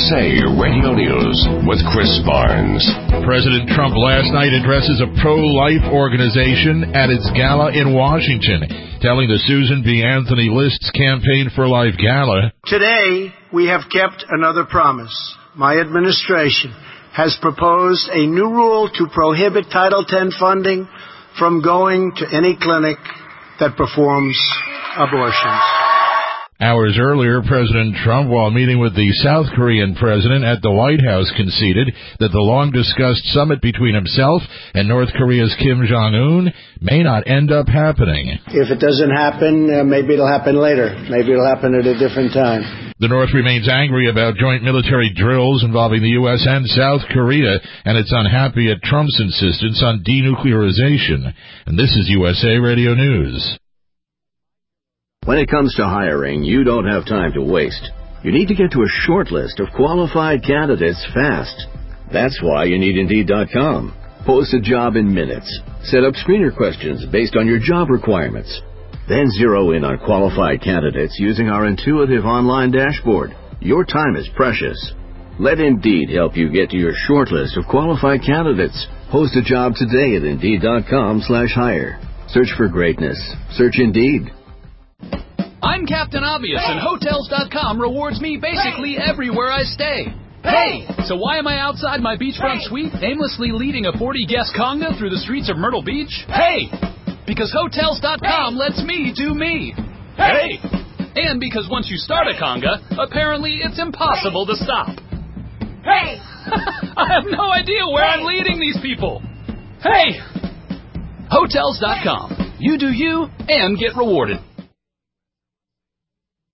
USA Radio News with Chris Barnes. President Trump last night addresses a pro-life organization at its gala in Washington, telling the Susan B. Anthony List's Campaign for Life gala. Today, we have kept another promise. My administration has proposed a new rule to prohibit Title X funding from going to any clinic that performs abortions. Hours earlier, President Trump, while meeting with the South Korean president at the White House, conceded that the long-discussed summit between himself and North Korea's Kim Jong-un may not end up happening. If it doesn't happen, maybe it'll happen later. Maybe it'll happen at a different time. The North remains angry about joint military drills involving the U.S. and South Korea, and it's unhappy at Trump's insistence on denuclearization. And this is USA Radio News. When it comes to hiring, you don't have time to waste. You need to get to a short list of qualified candidates fast. That's why you need Indeed.com. Post a job in minutes. Set up screener questions based on your job requirements. Then zero in on qualified candidates using our intuitive online dashboard. Your time is precious. Let Indeed help you get to your short list of qualified candidates. Post a job today at Indeed.com/hire. Search for greatness. Search Indeed. I'm Captain Obvious, and Hotels.com rewards me basically everywhere I stay. Hey! So why am I outside my beachfront suite, aimlessly leading a 40-guest conga through the streets of Myrtle Beach? Hey! Because Hotels.com lets me do me. Hey! And because once you start a conga, apparently it's impossible to stop. Hey! I have no idea where I'm leading these people. Hey! Hotels.com. You do you and get rewarded.